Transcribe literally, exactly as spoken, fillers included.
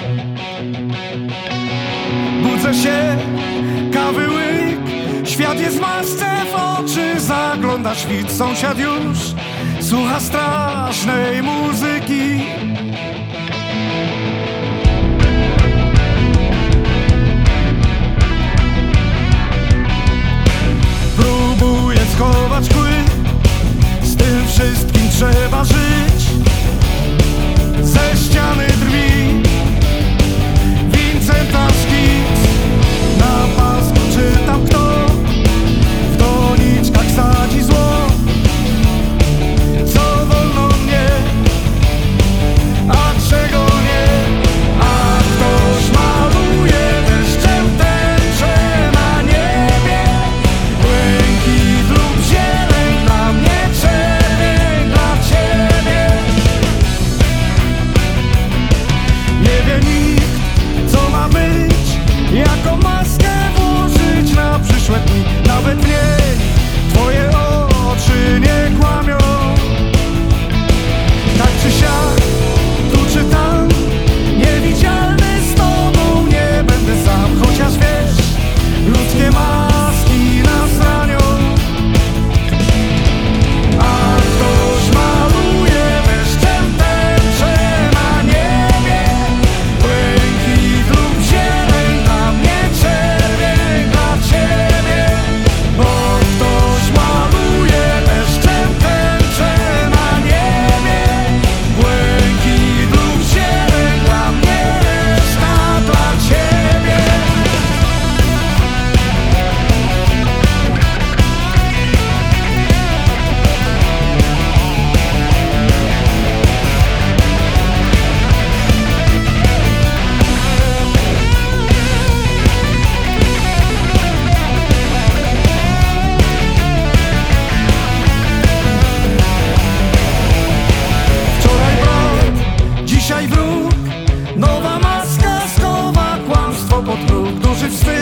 Budzę się, kawy łyk, świat jest w masce, w oczy zagląda świt. Sąsiad już słucha strasznej muzyki. Próbuję schować kły, z tym wszystkim trzeba żyć. Ze ściany drzwi Vincenta szkic, na pasku czytam, kto w doniczkach sadzi zło. Co wolno mnie, a czego nie. A ktoś maluje deszczem tęczę na niebie. Błękit lub zieleń, dla mnie czerwień, dla ciebie. Nie wie nikt, co ma być, jaką maskę włożyć na przyszłe dni. Nawet w niej twoje oczy nie kłamią. Tak czy siak, tu czy tam, niewidzialny z tobą nie będę sam. Chociaż wiesz, ludzkie maski nas ranią. A ktoś maluje deszczem tęczę na niebie. Błękit lub zieleń, dla mnie czerwień, dla ciebie. Bo ktoś maluje deszczem tęczę na niebie. Błękit lub zieleń, dla mnie reszta dla ciebie. Wczoraj brat, dzisiaj wróg. Nowa maska schowa kłamstwo pod próg. Duży wstyd